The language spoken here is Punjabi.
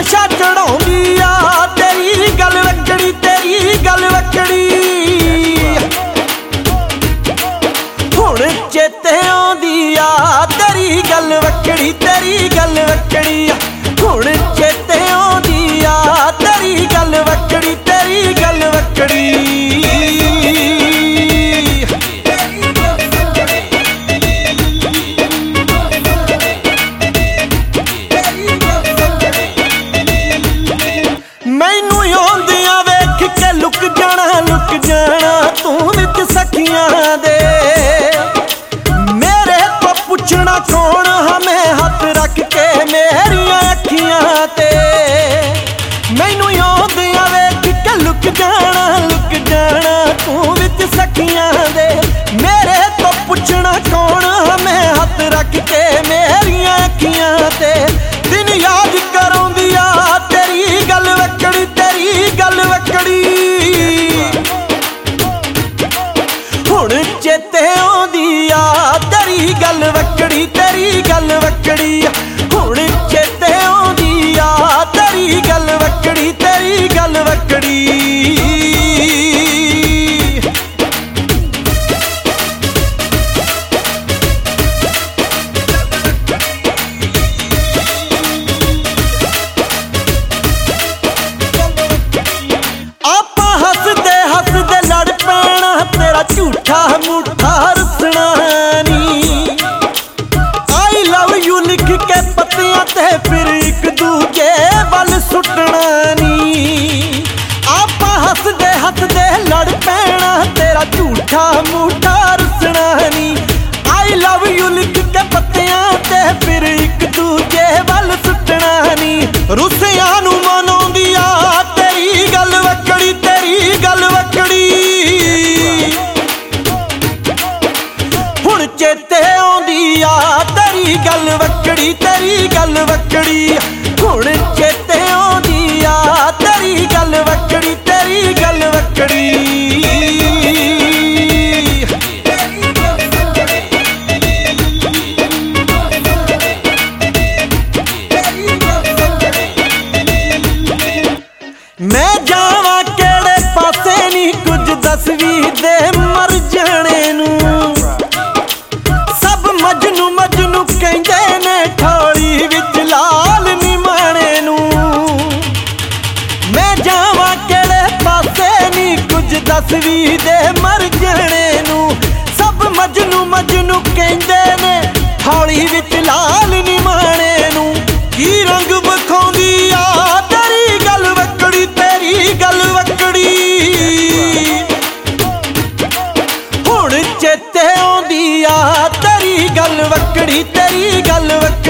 ਨਸ਼ਾ ਚੜਾਉਂਦੀ ਆ ਤੇਰੀ ਗੱਲ ਵਕੜੀ, ਤੇਰੀ ਗੱਲ ਵਕੜੀ। ਹੁਣ ਚੇਤੇ ਆਉਂਦੀ ਆ ਤੇਰੀ ਗੱਲ ਵਕੜੀ, ਤੇਰੀ ਗੱਲ ਵਕੜੀ। ਹੁਣ ਚੇਤੇ ਆਉਂਦੀ ਆ ਤੇਰੀ ਗੱਲ ਵਕੜੀ, ਤੇਰੀ ਗੱਲ ਵਕੜੀ। ਮੈਨੂੰ ਆਉਂਦਿਆਂ ਵੇਖ ਕੇ ਲੁਕ ਜਾਣਾ ਤੂੰ ਵਿੱਚ ਸਖੀਆਂ ਦੇ। ਮੇਰੇ ਤੋਂ ਪੁੱਛਣਾ ਕੌਣ ਹਮੇ ਹੱਥ ਰੱਖ ਕੇ ਮੇਰੀਆਂ ਅੱਖੀਆਂ ਤੇ। ਮੈਨੂੰ ਆਉਂਦਿਆਂ ਵੇਖ ਕੇ ਲੁਕ ਜਾਣਾ ਤੂੰ ਵਿੱਚ ਸਖੀਆਂ ਦੇ। ਮੇਰੇ ਤੋਂ ਪੁੱਛਣਾ ਕੌਣ ਹਮੇ ਹੱਥ ਰੱਖ ਕੇ ਮੇਰੀਆਂ ਅੱਖੀਆਂ ਤੇ। ਦਿਨ ਯਾਦ ਕਰਾਉਂਦੀ ਆ ਤੇਰੀ ਗੱਲ ਵਕੜੀ, ਤੇਰੀ ਗੱਲ ਵਕੜੀ। ਹੁਣ ਚੇਤੇ ਆਉਂਦੀ ਆ ਤੇਰੀ ਗੱਲ ਵਕੜੀ, ਤੇਰੀ ਗੱਲ ਵਕੜੀ। ਹੁਣ ਚੇਤੇ ਆਉਂਦੀ ਆ ਤੇਰੀ ਗੱਲ ਵਕੜੀ, ਤੇਰੀ ਗੱਲ ਵਕੜੀ। ਝੂਠਾ ਮੂਠਾ ਰਸਣਾ ਨੀ। I love you ਲਿਖ ਕੇ ਪੱਤਿਆਂ ਤੇ ਫਿਰ ਇੱਕ ਦੂਜੇ ਵੱਲ ਸੁੱਟਣਾ ਨੀ। ਆਪਾਂ ਹੱਸਦੇ ਲੜ ਪੈਣਾ ਤੇਰਾ ਝੂਠਾ ਮੂਠਾ ਰਸਣਾ ਨੀ। I love you ਲਿਖ ਕੇ ਪੱਤਿਆਂ ਤੇ ਫਿਰ ਇੱਕ ਦੂਜੇ ਵੱਲ ਸੁੱਟਣਾ ਨੀ। ਰੁੱਸਿਆਂ ਨੂੰ ਮਨਾਉਂਦੀ ਆ ਤੇਰੀ ਗੱਲ ਵਕੜੀ, ਤੇਰੀ ਗੱਲ ਵਕੜੀ। ਹੁਣ ਚੇਤੇ ਆਉਂਦੀ ਆ ਤੇਰੀ ਗੱਲ ਵਕੜੀ, ਤੇਰੀ ਗੱਲ ਵਕੜੀ। ਹੁਣ ਚੇਤੇ ਆਉਂਦੀ ਆ ਤੇਰੀ ਗੱਲ ਵਕੜੀ, ਤੇਰੀ ਗੱਲ ਵਕੜੀ। ਮੈਂ ਜਾਵਾਂ ਕਿਹੜੇ ਪਾਸੇ ਨੀ ਕੁਝ ਦੱਸ ਵੀ ਦੇ ਮਰ ਜਾਣੇ ਨੂੰ। ਮਜਨੂੰ ਕਹਿੰਦੇ ਨੇ ਠੋਲੀ ਵਿੱਚ ਲਾਲ ਨੀ ਮਾਣੇ ਨੂੰ। ਮੈਂ ਜਾਵਾਂ ਕਿਹੜੇ ਪਾਸੇ ਨੀ ਕੁਝ ਦੱਸ ਵੀ ਦੇ ਮਰ ਜਾਣੇ ਨੂੰ। ਸਭ ਮਜਨੂੰ ਕਹਿੰਦੇ ਨੇ ਠੋਲੀ ਵਿੱਚ ਲਾਲ ਨੀ ਮਾਣੇ ਨੂੰ। ਕੀ ਰੰਗ ਵਿਖਾਉਂਦੀ ਆ ਤੇਰੀ ਗੱਲ ਵਕੜੀ, ਤੇਰੀ ਗੱਲ ਵਕੜੀ। ਹੁਣ ਚੇਤੇ ਆਉਂਦੀ ਆ ਤੇਰੀ ਗੱਲ ਵਕੜੀ, ਤੇਰੀ ਗੱਲ ਵਕੜੀ।